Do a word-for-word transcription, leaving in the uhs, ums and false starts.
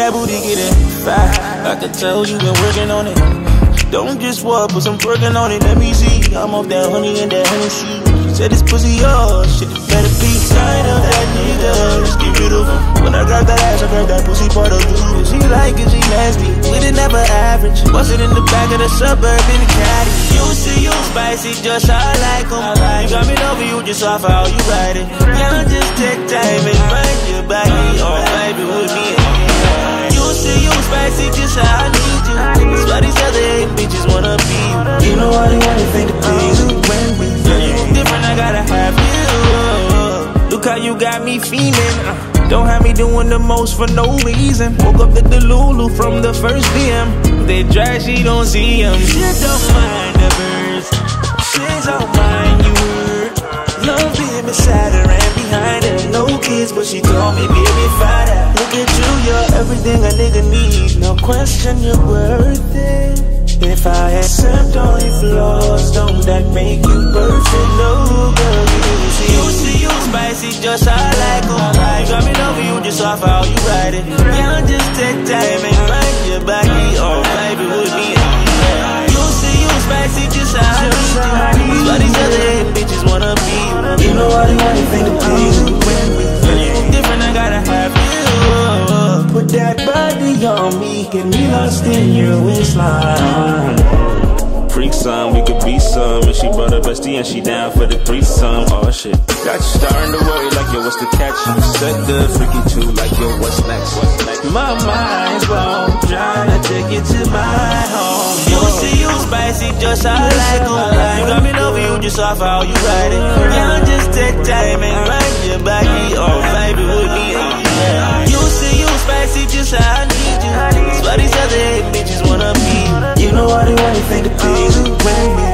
that booty getting fat. I can tell you been working on it. Don't just walk, put some twerking on it. Let me see. I'm off that honey and that Hennessy. Said this pussy yours, shit, it better be. Sign up that nigga, let's get rid of him. When I grab that ass, I grab that pussy part of you. She like it, she nasty, with it never average. Bust it in the back of the suburb in the caddy. You see you spicy, just how I like them. You got me over you, just off how you ride it. Y'all just take time and find your body. Oh, baby, with me. You see you spicy, just how I need you. That's why these other eight bitches wanna be you. You know I didn't want anything to please you. When we different, I gotta have you. Look how you got me feeling. uh, Don't have me doing the most for no reason. Woke up at the Lulu from the first P M. They dry, she don't see them. She don't mind the birds, she don't mind you. Love being beside her and behind her. No kids, but she told me, baby, find out. Look at you, you're everything a nigga needs. No question, you're worth it. If I accept all your flaws, don't that make you perfect? No, girl, you see You see you spicy, just how I like them. You got me over you, just off how you ride it. Y'all just take time and find your body. Oh, baby, with me. You see you spicy, just how I need you. That's why these other eight bitches wanna be you. You know I didn't want anything to please you. When we different, I gotta have you. Put that body on me, get me lost in your waistline. Freak some, we could be some. And she brought her bestie and she down for the threesome. Oh shit, got you starting to worry like yo, what's the catch? Said the freaky too, like yo, what's next? What's next? My mind's blown, trying to take you to my home. You see you spicy, just how I like them. You got me over you, just off how you ride it. Y'all just take time and ride your body. Oh baby, with me. You see you spicy, just how I need you. That's why these other eight bitches wanna be you. You know I didn't want anything to please you. When we